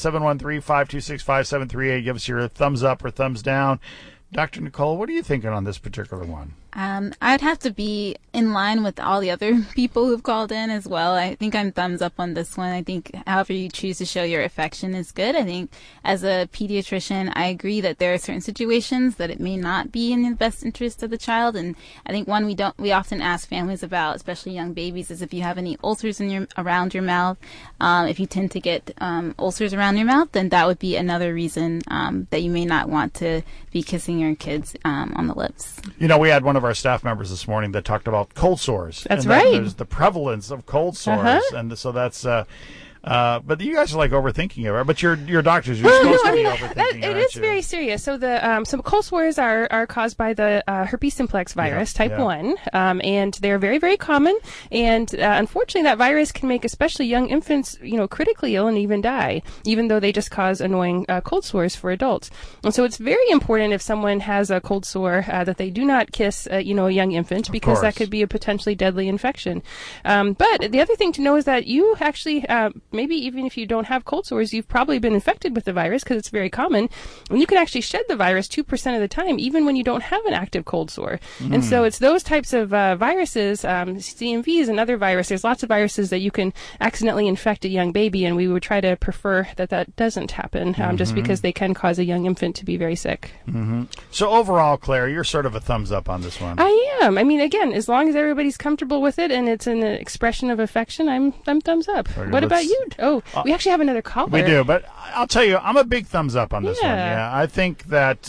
713-526-5738. Give us your thumbs up or thumbs down. Dr. Nicole, what are you thinking on this particular one? I'd have to be in line with all the other people who've called in as well. I think I'm thumbs up on this one. I think however you choose to show your affection is good. I think as a pediatrician, I agree that there are certain situations that it may not be in the best interest of the child. And I think one we often ask families about, especially young babies, is if you have any ulcers around your mouth. If you tend to get ulcers around your mouth, then that would be another reason that you may not want to be kissing your kids on the lips. You know, we had one of our staff members this morning that talked about cold sores. That's right. There's the prevalence of cold sores, and so that's. But you guys are like overthinking it, right? But you're doctors. You're supposed to be overthinking it. It is very serious. So some cold sores are caused by the herpes simplex virus type 1, and they're very, very common. And unfortunately, that virus can make especially young infants, critically ill and even die, even though they just cause annoying cold sores for adults. And so it's very important if someone has a cold sore that they do not kiss, a young infant, because that could be a potentially deadly infection. But the other thing to know is that you actually maybe even if you don't have cold sores, you've probably been infected with the virus because it's very common. And you can actually shed the virus 2% of the time, even when you don't have an active cold sore. And so it's those types of viruses, CMVs and other viruses. There's lots of viruses that you can accidentally infect a young baby, and we would try to prefer that doesn't happen, just because they can cause a young infant to be very sick. So overall, Claire, you're sort of a thumbs up on this one. I am. I mean, again, as long as everybody's comfortable with it and it's an expression of affection, I'm thumbs up. What about you? Oh, we actually have another caller. We do, but I'll tell you, I'm a big thumbs up on this one. Yeah, I think that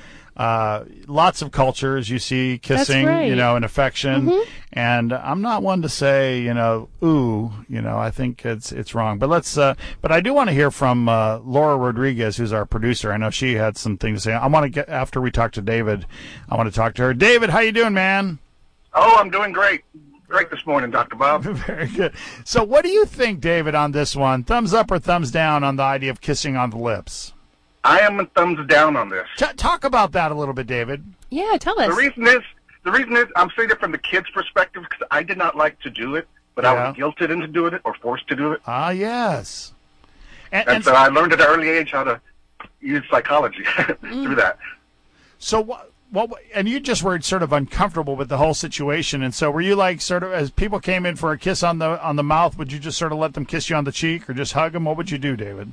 lots of cultures you see kissing, and affection, and I'm not one to say, ooh, I think it's wrong. But but I do want to hear from Laura Rodriguez, who's our producer. I know she had some things to say. I want to get after we talk to David. I want to talk to her. David, how you doing, man? Oh, I'm doing great. Great this morning, Dr. Bob. Very good. So what do you think, David, on this one? Thumbs up or thumbs down on the idea of kissing on the lips? I am a thumbs down on this. Talk about that a little bit, David. Yeah, tell us. The reason is I'm saying it from the kid's perspective because I did not like to do it, but I was guilted into doing it or forced to do it. Ah, yes. And so I learned at an early age how to use psychology through that. So what? And you just were sort of uncomfortable with the whole situation, and so were you like sort of, as people came in for a kiss on the mouth, would you just sort of let them kiss you on the cheek or just hug them? What would you do, David?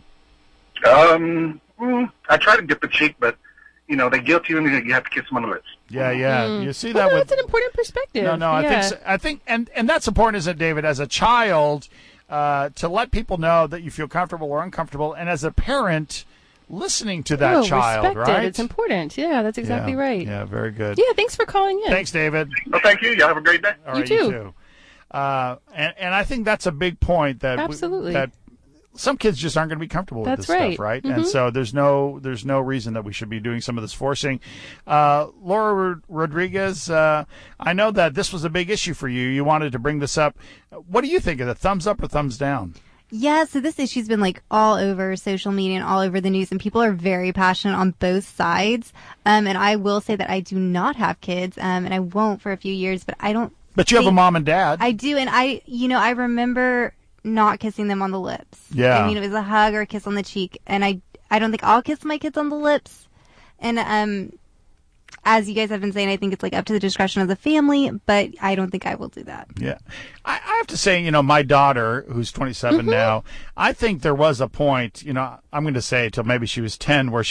I try to get the cheek, but they guilt you and you have to kiss them on the lips. Yeah. You see that? That's an important perspective. No, I think, and that's important, isn't it, David? As a child, to let people know that you feel comfortable or uncomfortable, and as a parent, listening to that child, right? It's important. Yeah, that's exactly right. Yeah, very good. Yeah, thanks for calling in. Thanks, David. Well, thank you. Y'all have a great day. All right, you too. And I think that's a big point that absolutely that some kids just aren't going to be comfortable with this stuff, right? Mm-hmm. And so there's no reason that we should be doing some of this forcing. Laura Rodriguez, I know that this was a big issue for you. You wanted to bring this up. What do you think of it? Thumbs up or thumbs down? Yeah, so this issue's been like all over social media and all over the news, and people are very passionate on both sides. And I will say that I do not have kids, and I won't for a few years, but I don't. But you have a mom and dad. I do, and I remember not kissing them on the lips. Yeah. I mean, it was a hug or a kiss on the cheek, and I don't think I'll kiss my kids on the lips. And as you guys have been saying, I think it's like up to the discretion of the family, but I don't think I will do that. Yeah. I have to say, my daughter, who's 27 now, I think there was a point, I'm going to say till maybe she was 10 where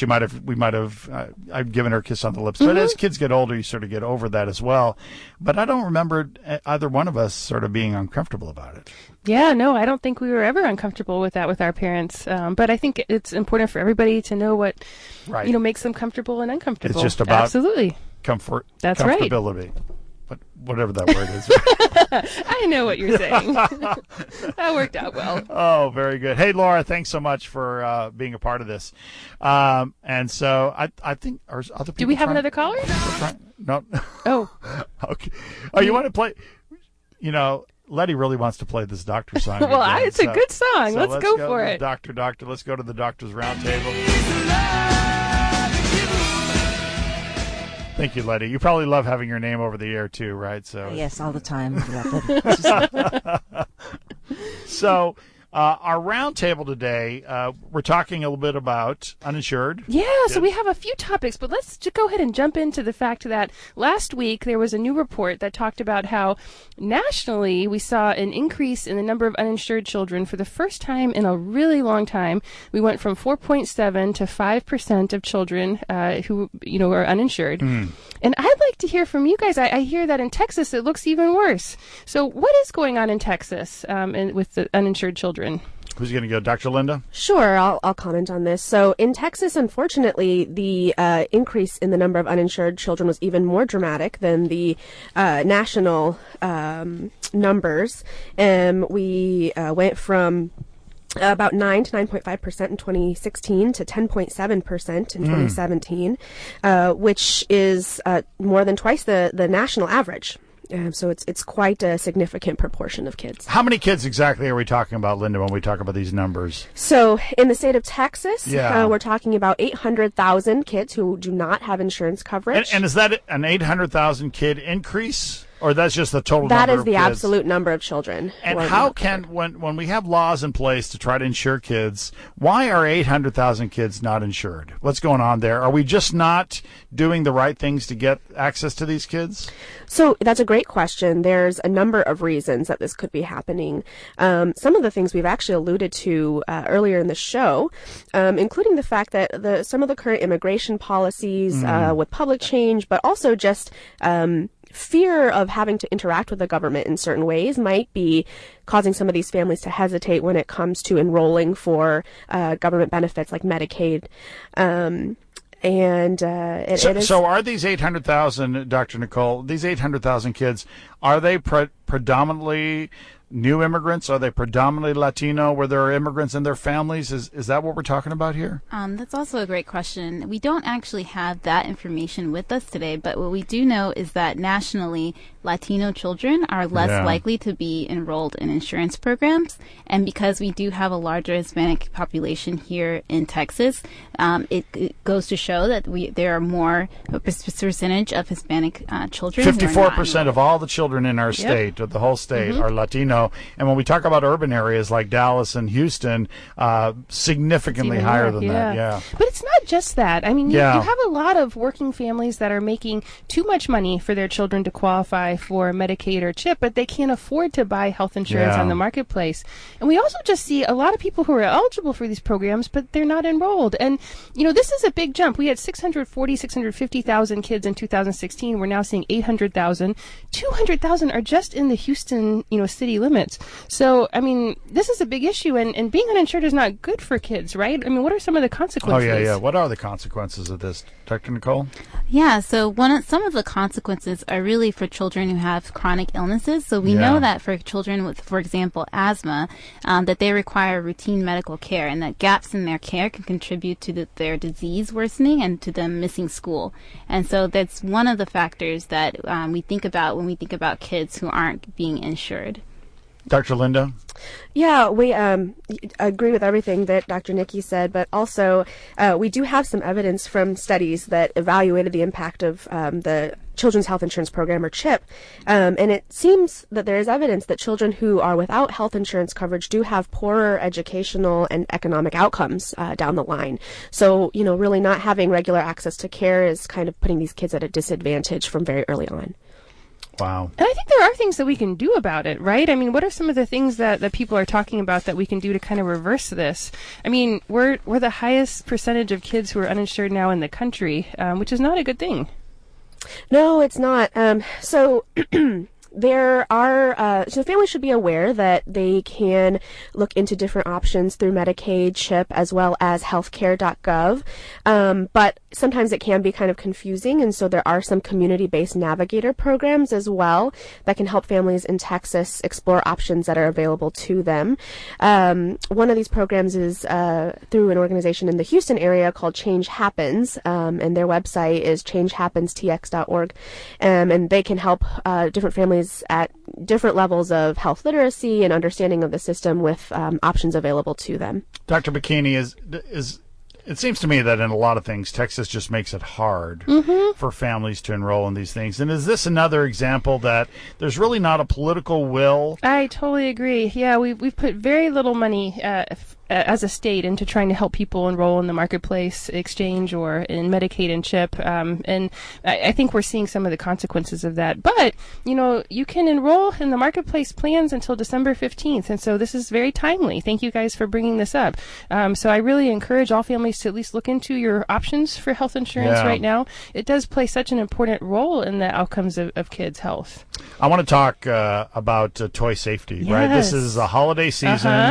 I've given her a kiss on the lips. But as kids get older, you sort of get over that as well. But I don't remember either one of us sort of being uncomfortable about it. Yeah, no, I don't think we were ever uncomfortable with that with our parents. But I think it's important for everybody to know what, makes them comfortable and uncomfortable. It's just about absolutely comfort. That's comfortability. Right. But whatever that word is. I know what you're saying. That worked out well. Oh, very good. Hey, Laura, thanks so much for being a part of this. And so I think are other people. Do we have another caller? No. Oh. Okay. Oh, you want to play? Letty really wants to play this doctor song. Well, it's a good song. So let's go for it. Doctor. Let's go to the doctor's roundtable. Thank you, Letty. You probably love having your name over the air too, right? So yes, all the time. So Our roundtable today, we're talking a little bit about uninsured. Yeah, so we have a few topics, but let's just go ahead and jump into the fact that last week there was a new report that talked about how nationally we saw an increase in the number of uninsured children for the first time in a really long time. We went from 4.7 to 5% of children who are uninsured. And I'd like to hear from you guys. I hear that in Texas it looks even worse. So what is going on in Texas with the uninsured children? Who's going to go? Dr. Linda? Sure, I'll comment on this. So in Texas, unfortunately, the increase in the number of uninsured children was even more dramatic than the national numbers. We went from about 9 to 9.5% in 2016 to 10.7% in 2017, which is more than twice the national average. So it's quite a significant proportion of kids. How many kids exactly are we talking about, Linda, when we talk about these numbers? So in the state of Texas, we're talking about 800,000 kids who do not have insurance coverage. And is that an 800,000 kid increase? Or that's just the total number of kids? That is the absolute number of children. And how can, when we have laws in place to try to insure kids, why are 800,000 kids not insured? What's going on there? Are we just not doing the right things to get access to these kids? So that's a great question. There's a number of reasons that this could be happening. Some of the things we've actually alluded to earlier in the show, including the fact that some of the current immigration policies with public change, but also just fear of having to interact with the government in certain ways might be causing some of these families to hesitate when it comes to enrolling for government benefits like Medicaid. So are these 800,000, Dr. Nicole, these 800,000 kids, are they predominantly new immigrants? Are they predominantly Latino where there are immigrants in their families? Is that what we're talking about here? That's also a great question. We don't actually have that information with us today, but what we do know is that nationally, Latino children are less likely to be enrolled in insurance programs. And because we do have a larger Hispanic population here in Texas, it goes to show that there are more percentage of Hispanic children. 54% of all the children in our state, or the whole state, are Latino. And when we talk about urban areas like Dallas and Houston, significantly higher than that. Yeah. But it's not just that. I mean, you have a lot of working families that are making too much money for their children to qualify for Medicaid or CHIP, but they can't afford to buy health insurance on the marketplace. And we also just see a lot of people who are eligible for these programs, but they're not enrolled. And, this is a big jump. We had 650,000 kids in 2016. We're now seeing 800,000. 200,000 are just in the Houston, city limits. So, I mean, this is a big issue, and being uninsured is not good for kids, right? I mean, what are some of the consequences? Oh, yeah. What are the consequences of this, Dr. Nicole? Yeah, so some of the consequences are really for children who have chronic illnesses. So we know that for children with, for example, asthma, that they require routine medical care, and that gaps in their care can contribute to their disease worsening and to them missing school. And so that's one of the factors that we think about when we think about kids who aren't being insured. Dr. Linda? Yeah, we agree with everything that Dr. Nikki said, but also we do have some evidence from studies that evaluated the impact of the Children's Health Insurance Program, or CHIP, and it seems that there is evidence that children who are without health insurance coverage do have poorer educational and economic outcomes down the line. So, really not having regular access to care is kind of putting these kids at a disadvantage from very early on. Wow. And I think there are things that we can do about it, right? I mean, what are some of the things that people are talking about that we can do to kind of reverse this? I mean, we're the highest percentage of kids who are uninsured now in the country, which is not a good thing. No, it's not. So there are, so families should be aware that they can look into different options through Medicaid, CHIP, as well as healthcare.gov. But sometimes it can be kind of confusing, and so there are some community-based navigator programs as well that can help families in Texas explore options that are available to them. One of these programs is through an organization in the Houston area called Change Happens, and their website is changehappenstx.org, and they can help different families at different levels of health literacy and understanding of the system with options available to them. Dr. Bikini, It seems to me that in a lot of things, Texas just makes it hard for families to enroll in these things. And is this another example that there's really not a political will? I totally agree. Yeah, we've put very little money as a state into trying to help people enroll in the Marketplace exchange or in Medicaid and CHIP. And I think we're seeing some of the consequences of that. But, you can enroll in the Marketplace plans until December 15th. And so this is very timely. Thank you guys for bringing this up. So I really encourage all families to at least look into your options for health insurance right now. It does play such an important role in the outcomes of kids' health. I want to talk about toy safety, right? This is a holiday season.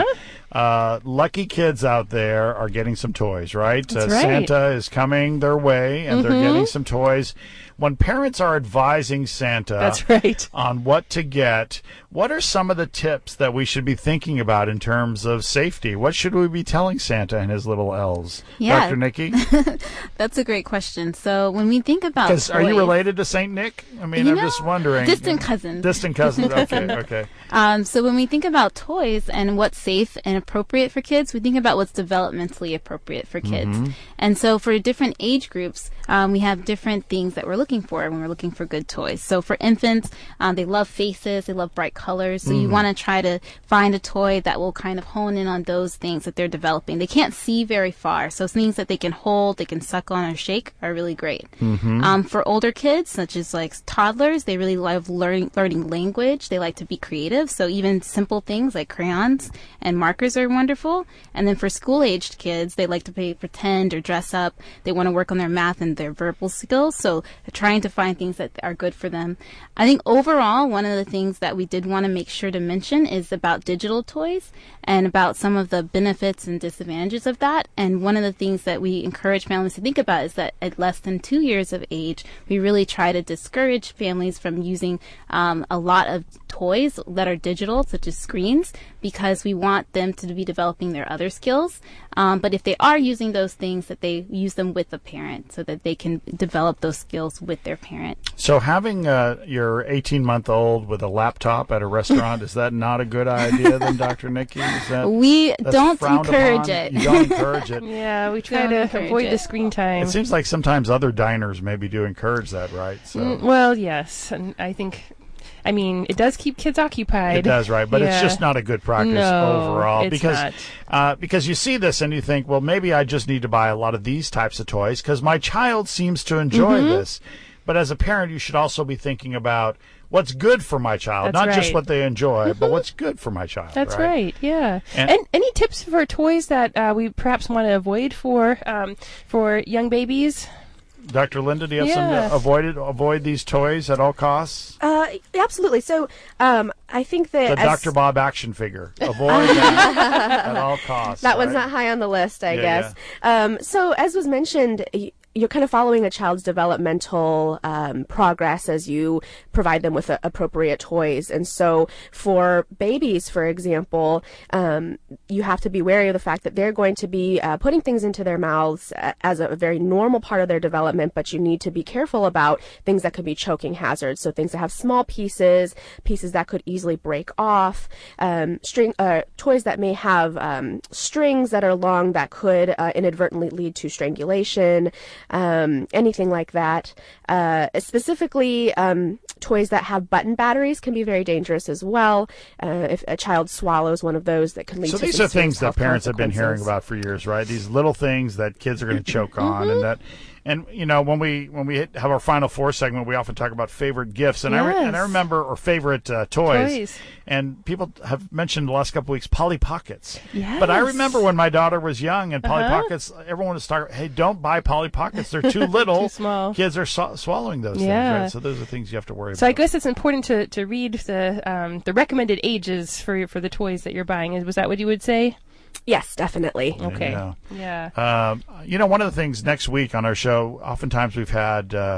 Lucky kids out there are getting some toys, right? That's right. Santa is coming their way, and they're getting some toys. When parents are advising Santa That's right. on what to get, what are some of the tips that we should be thinking about in terms of safety? What should we be telling Santa and his little elves? Yeah. Dr. Nikki? That's a great question. So when we think about toys, are you related to Saint Nick? I mean, I'm just wondering. Distant cousins. Distant cousins. Okay. So when we think about toys and what's safe and appropriate for kids, we think about what's developmentally appropriate for kids. And so for different age groups, we have different things that we're looking for when we're looking for good toys. So for infants, they love faces, they love bright colors. So you want to try to find a toy that will kind of hone in on those things that they're developing. They can't see very far, so things that they can hold, they can suck on or shake are really great. For older kids, such as like toddlers, they really love learning language. They like to be creative, so even simple things like crayons and markers are wonderful. And then for school-aged kids, they like to pretend or dress up. They want to work on their math and their verbal skills, so trying to find things that are good for them. I think overall, one of the things that we did want to make sure to mention is about digital toys and about some of the benefits and disadvantages of that. And one of the things that we encourage families to think about is that at less than 2 years of age, we really try to discourage families from using a lot of toys that are digital, such as screens, because we want them to be developing their other skills. But if they are using those things, that they use them with a parent so that they can develop those skills with their parent. So having your 18-month-old with a laptop at a restaurant, is that not a good idea then, Dr. Nikki? We don't encourage it. You don't encourage it? Yeah, we try to avoid the screen time. It seems like sometimes other diners maybe do encourage that, right? So. Well, yes. And I think... it does keep kids occupied. It does, right? But it's just not a good practice overall. It's because you see this and you think, well, maybe I just need to buy a lot of these types of toys because my child seems to enjoy this. But as a parent, you should also be thinking about what's good for my child, not just what they enjoy, but what's good for my child. That's right. Yeah. And any tips for toys that we perhaps want to avoid for young babies? Dr. Linda, do you have some avoid these toys at all costs? Absolutely. So I think that the Dr. Bob action figure. Avoid that at all costs. That one's not high on the list, I guess. Yeah. So as was mentioned, you're kind of following a child's developmental progress as you provide them with appropriate toys. And so for babies, for example, you have to be wary of the fact that they're going to be putting things into their mouths as a very normal part of their development, but you need to be careful about things that could be choking hazards. So things that have small pieces that could easily break off, toys that may have strings that are long that could inadvertently lead to strangulation. Anything like that. Specifically, toys that have button batteries can be very dangerous as well. If a child swallows one of those, that can lead to these are things that parents have been hearing about for years, right? These little things that kids are going to choke on, and when we have our Final Four segment, we often talk about favorite gifts, and I remember or favorite toys, and people have mentioned the last couple of weeks Polly Pockets. Yes. But I remember when my daughter was young, and Polly Pockets, everyone was talking, hey, don't buy Polly Pockets; they're too little. Too small. Kids are swallowing those things, right? So those are things you have to worry about. So I guess it's important to read the recommended ages for the toys that you're buying. Was that what you would say? Yes, definitely. Okay. Yeah. One of the things next week on our show, oftentimes we've had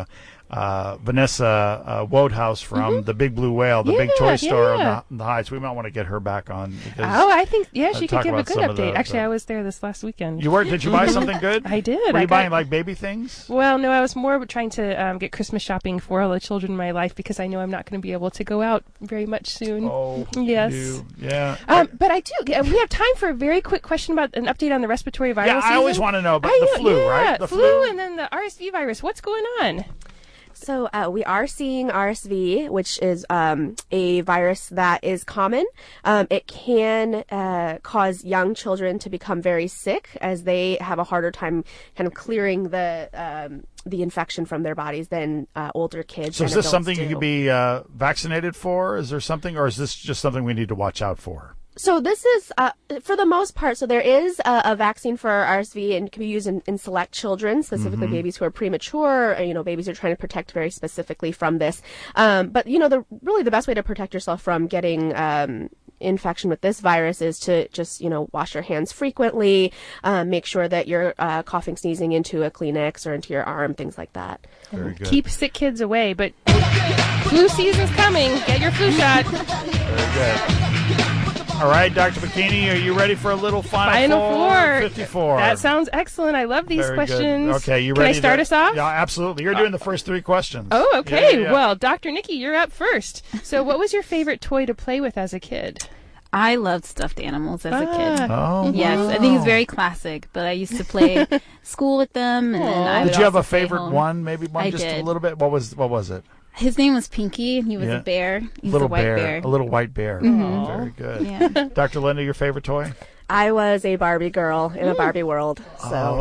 Vanessa Wodehouse from the Big Blue Whale, the big toy store on the Heights. We might want to get her back on. Because, I think she could give a good update. Actually, I was there this last weekend. You were? Did you buy something good? I did. Were you buying like baby things? Well, no, I was more trying to get Christmas shopping for all the children in my life because I know I'm not going to be able to go out very much soon. Oh, yes. Yeah. But I do. We have time for a very quick question about an update on the respiratory virus. Yeah, I always want to know about the flu, right? The flu and then the RSV virus. What's going on? So we are seeing RSV, which is a virus that is common. It can cause young children to become very sick as they have a harder time kind of clearing the infection from their bodies than older kids. So is this something you could be vaccinated for? Is there something, or is this just something we need to watch out for? So this is, for the most part, so there is a vaccine for RSV and it can be used in select children, specifically babies who are premature, or, babies who are trying to protect very specifically from this. But, the best way to protect yourself from getting infection with this virus is to just, wash your hands frequently, make sure that you're coughing, sneezing into a Kleenex or into your arm, things like that. Very good. Keep sick kids away, but flu season's coming. Get your flu shot. Very good. All right, Dr. Bikini, are you ready for a little Final Four? 54. That sounds excellent. I love these questions. Good. Okay, you ready? Can I start us off? Yeah, absolutely. You're doing the first 3 questions. Oh, okay. Yeah. Well, Dr. Nikki, you're up first. So what was your favorite toy to play with as a kid? I loved stuffed animals as a kid. Oh, yes, wow. I think it's very classic. But I used to play school with them, and then I would Did you have a also stay favorite home. one? Maybe one, I just did. a little bit. What was it? His name was Pinky, and he was a bear. He was a white bear. A little white bear. Mhm. Oh, very good. Yeah. Dr. Linda, your favorite toy? I was a Barbie girl in a Barbie world, so.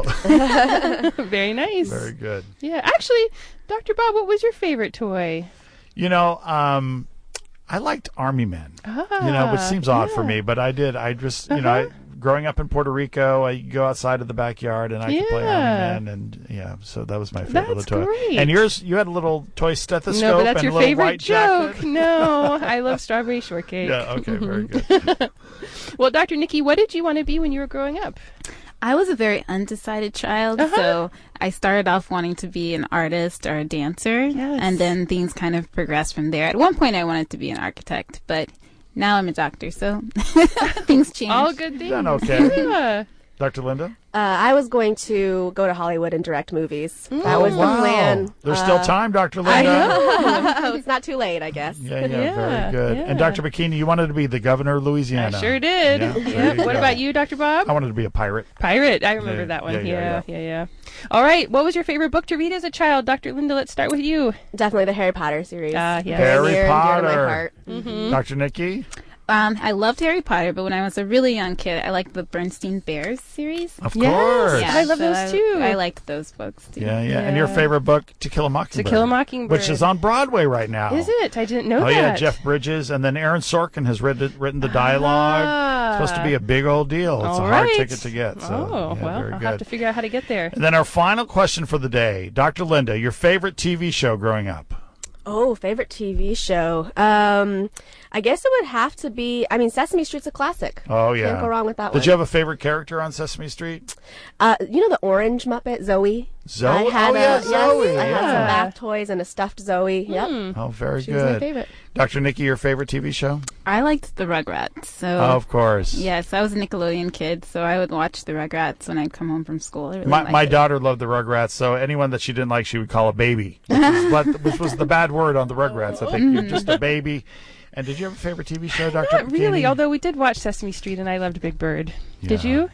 Very nice. Very good. Yeah, actually, Dr. Bob, what was your favorite toy? I liked Army Men. Which seems odd for me, but I did. I just, growing up in Puerto Rico, I go outside of the backyard and I could play Army Men, and so that was my favorite That's toy. great. And yours, you had a little toy stethoscope No, but that's and your a little favorite white joke. jacket. No, I love strawberry shortcake. Yeah, okay, very good. Well, Dr. Nikki, what did you want to be when you were growing up? I was a very undecided child, so I started off wanting to be an artist or a dancer, and then things kind of progressed from there. At one point, I wanted to be an architect, but now I'm a doctor, so things change. All good things. Done okay. Yeah. Dr. Linda? I was going to go to Hollywood and direct movies. That was the plan. There's still time, Dr. Linda. I know. It's not too late, I guess. Yeah, very good. And Dr. Bikini, you wanted to be the governor of Louisiana. I sure did. Yeah, What about you, Dr. Bob? I wanted to be a pirate. Pirate. I remember that one. Yeah. All right. What was your favorite book to read as a child? Dr. Linda, let's start with you. Definitely the Harry Potter series. Harry Potter. Dear to my heart. Mm-hmm. Dr. Nikki? I loved Harry Potter, but when I was a really young kid, I liked the Bernstein Bears series. Of course. I love those too. I liked those books too. Yeah. And your favorite book, To Kill a Mockingbird. To Kill a Mockingbird. Which is on Broadway right now. Is it? I didn't know that. Oh, yeah, Jeff Bridges. And then Aaron Sorkin has written the dialogue. It's supposed to be a big old deal. It's a hard ticket to get. So, I'll have to figure out how to get there. And then our final question for the day. Dr. Linda, your favorite TV show growing up? Oh, favorite TV show. I guess it would have to be, Sesame Street's a classic. Oh, yeah. Can't go wrong with that one. Did you have a favorite character on Sesame Street? The orange Muppet, Zoe. Zoe? I had Zoe. I had some bath toys and a stuffed Zoe. Yep. Oh, very She good. was my favorite. Dr. Nikki, your favorite TV show? I liked the Rugrats. So of course. Yes, I was a Nickelodeon kid, so I would watch the Rugrats when I'd come home from school. I really my daughter loved the Rugrats, so anyone that she didn't like, she would call a baby, which was the bad word on the Rugrats. I think you're just a baby. And did you have a favorite TV show, Dr. Not really, Bikini? although we did watch Sesame Street and I loved Big Bird. Did you?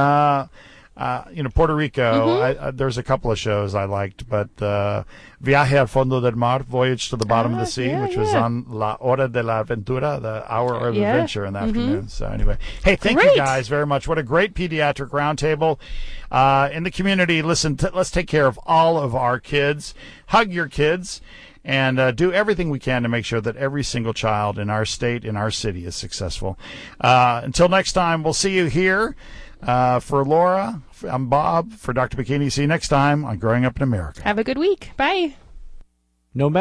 Puerto Rico, there's a couple of shows I liked, but Viaje al Fondo del Mar, Voyage to the Bottom of the Sea, which was on La Hora de la Aventura, the Hour of Adventure in the afternoon. So anyway, hey, thank you guys very much. What a great pediatric roundtable. In the community, listen, let's take care of all of our kids. Hug your kids. And do everything we can to make sure that every single child in our state, in our city, is successful. Until next time, we'll see you here. For Laura, I'm Bob. For Dr. Bikini, see you next time on Growing Up in America. Have a good week. Bye. No matter